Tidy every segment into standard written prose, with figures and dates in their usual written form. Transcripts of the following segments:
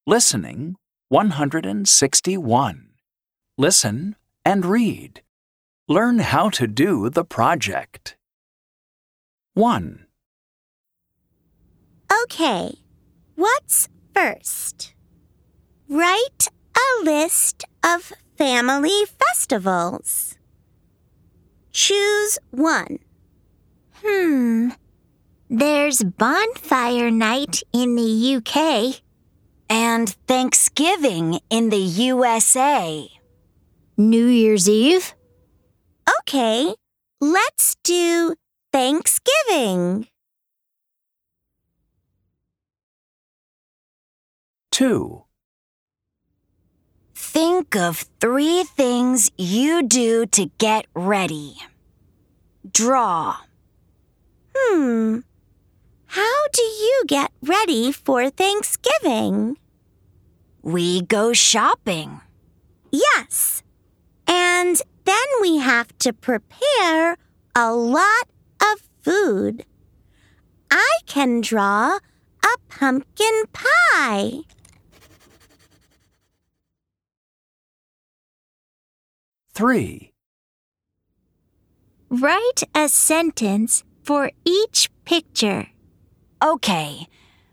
Listening 161. Listen and read. Learn how to do the project. 1. Okay, what's first? Write a list of family festivals. Choose one. There's Bonfire Night in the UK. And Thanksgiving in the USA. New Year's Eve? Okay, let's do Thanksgiving. 2. Think of 3 things you do to get ready. Draw. How do you get ready for Thanksgiving? We go shopping. Yes, and then we have to prepare a lot of food. I can draw a pumpkin pie. 3. Write a sentence for each picture. Okay.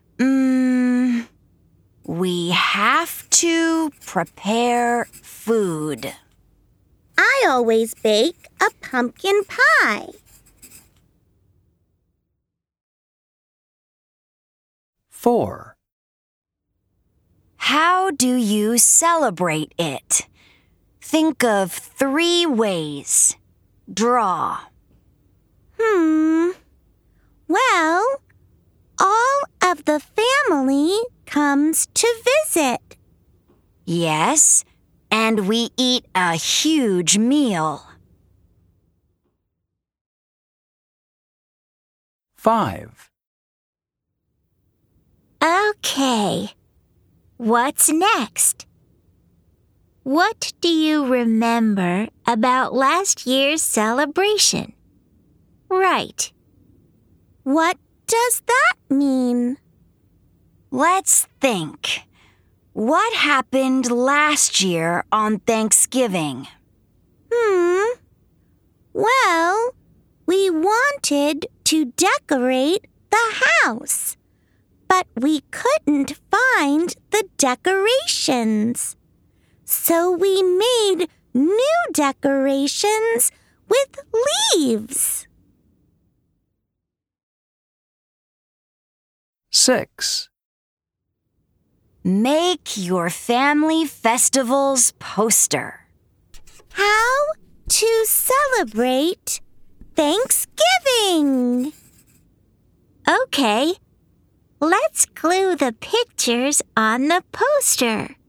We have to prepare food. I always bake a pumpkin pie. 4. How do you celebrate it? Think of 3 ways. Draw. Well, all of the family comes to visit. Yes, and we eat a huge meal. 5. Okay, what's next? What do you remember about last year's celebration? Right. What does that mean? Let's think. What happened last year on Thanksgiving? Well, we wanted to decorate the house, but we couldn't find the decorations. So we made new decorations with leaves. 6. Make your family festival's poster. How to celebrate Thanksgiving. Okay, let's glue the pictures on the poster.